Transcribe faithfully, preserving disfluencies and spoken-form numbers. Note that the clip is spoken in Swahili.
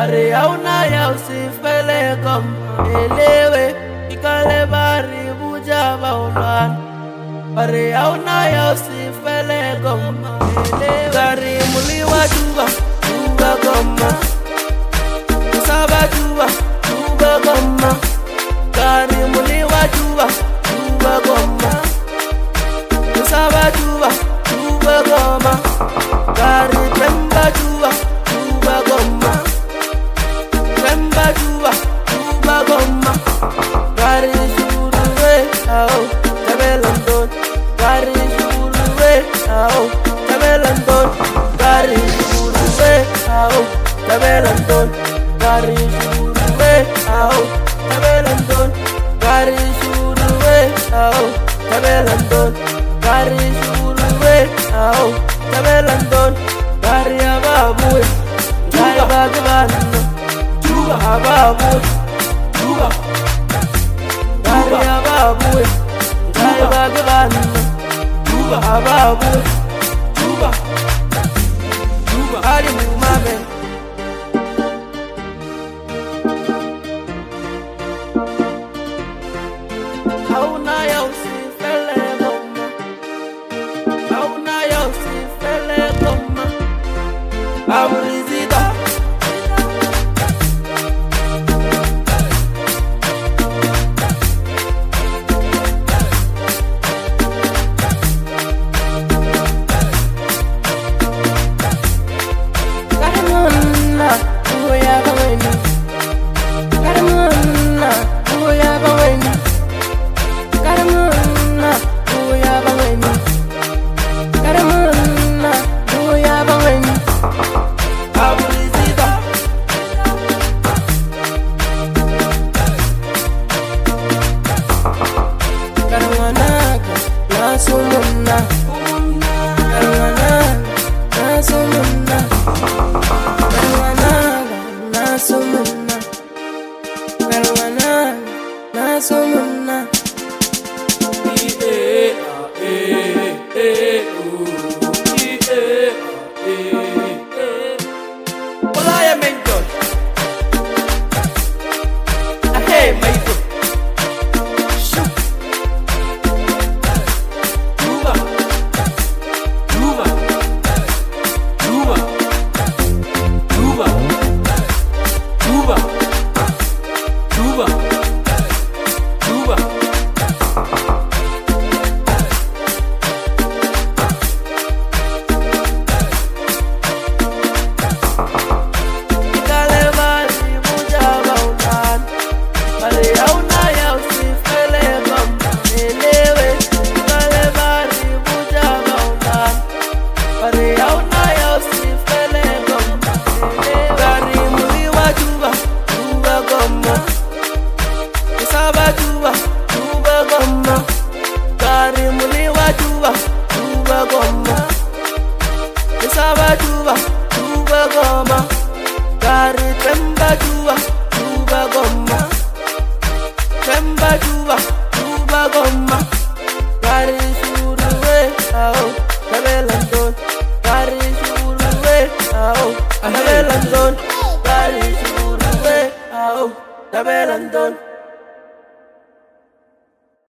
Bari auna yau si fele kom elewe ikale bari buja baulan. Bari auna yau si fele kom elewe Bari muliwa juba juba gomma Saba juba juba gomma Bari muliwa juba juba gomma Saba juba juba gomma Bari pemba juba juba gomma Pemba juba juba gomma Bari shuruwe au tabelandon Bari shuruwe au tabelandon Bari shuruwe au tabelandon Bari shuruwe au tabelandon Bari shuruwe au tabelandon Bari shuruwe au tabelandon Bari ababuwe Jaya bagabano Juba ababuwe Juba Bari ababuwe Jaya bagabano Juba ababuwe Juba Juba Ali mumame Auna yau si fele gomma Auna yau si fele gomma Aburizida Karamana uya baweni Karamana uya baweni Karamana uya baweni Karamana uya baweni Aburizida Karamanaga nasumuna Karamanaga nasumuna Karamanaga nasumuna Karamanaga nasumuna Olaya mentor Hey maito Shoot Juba Juba Juba Juba Juba Juba Juba Ikale bari buja baulan Bari auna yau si fele gomma elewe Ikale bari buja baulan Bari auna yau si fele gomma elewe Bari muliwa juba juba gomma Saba juba juba gomma Bari muliwa juba juba gomma Saba juba juba gomma Bari pemba juba juba gomma Pemba juba juba gomma Bari shuruwe au tabelandon Bari shuruwe au tabelandon Bari shuruwe au tabelandon